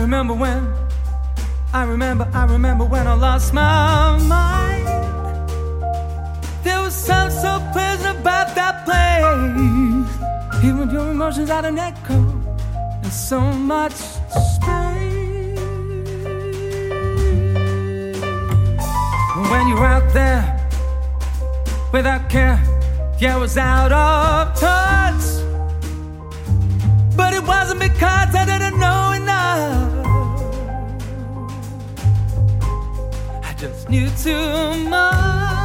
I remember when I lost my mind. There was something so pleasant about that place. Even your emotions had an echo and so much space. When you're out there without care, yeah, I was out of touch. But it wasn't because I didn't know enough. I just knew too much.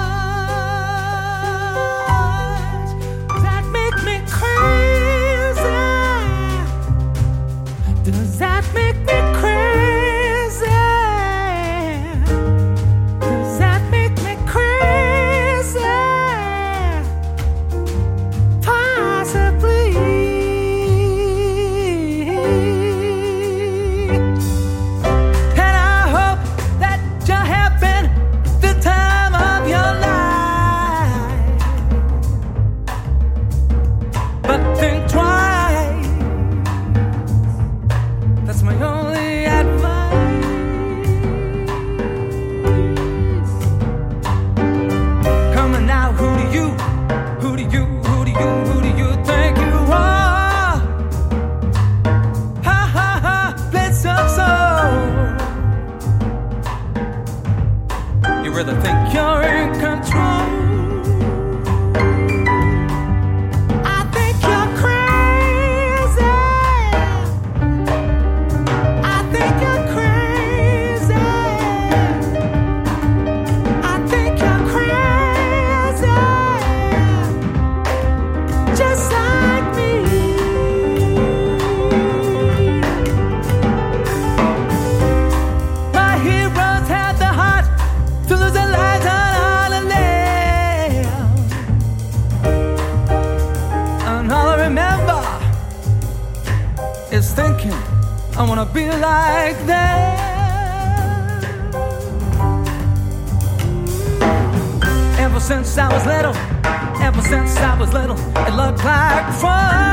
That make me crazy. Does that make me crazy? Does that make me crazy? Possibly. And I hope that you're having the time of your life. But think twice. That's my only advice. Come on now, who do you think you are? Ha ha ha, let's up so. You really think you're in control? I think you're crazy. I think you're crazy. I think you're crazy. Just like me. My heroes had the heart to lose their lives on a limb. And all I remember is thinking, I wanna be like them. Ever since I was little, it looked like fun.